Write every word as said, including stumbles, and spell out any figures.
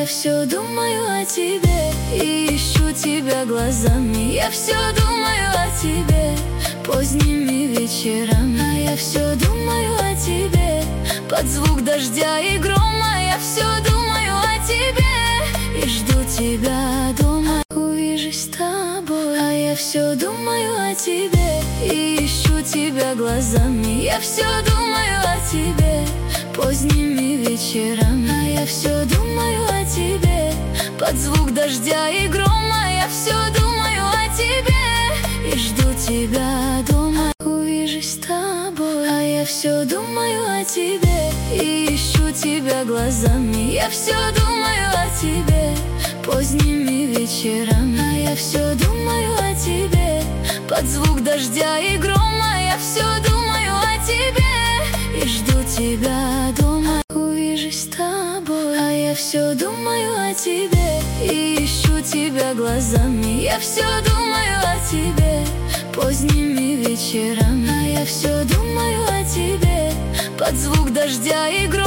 все думаю о тебе и ищу тебя глазами. Я все думаю о тебе поздними вечерами. А я все думаю о тебе под звук дождя и грома. Я все думаю о тебе и жду тебя дома. Увижусь с тобой. А я все думаю о тебе и ищу тебя глазами. Я все думаю о тебе поздними вечерами. А я все думаю о тебе под звук дождя и грома. Я все думаю о тебе и жду тебя дома. Увижусь с тобой. А я все думаю о тебе и ищу тебя глазами. Я все думаю о тебе поздними вечерами. А я все думаю о тебе под звук дождя и грома. Я все думаю о тебе и жду тебя дома. Увижусь с тобой. А я все думаю о тебе и ищу тебя глазами. Я все думаю о тебе поздними вечерами. А я все думаю о тебе под звук дождя и грома.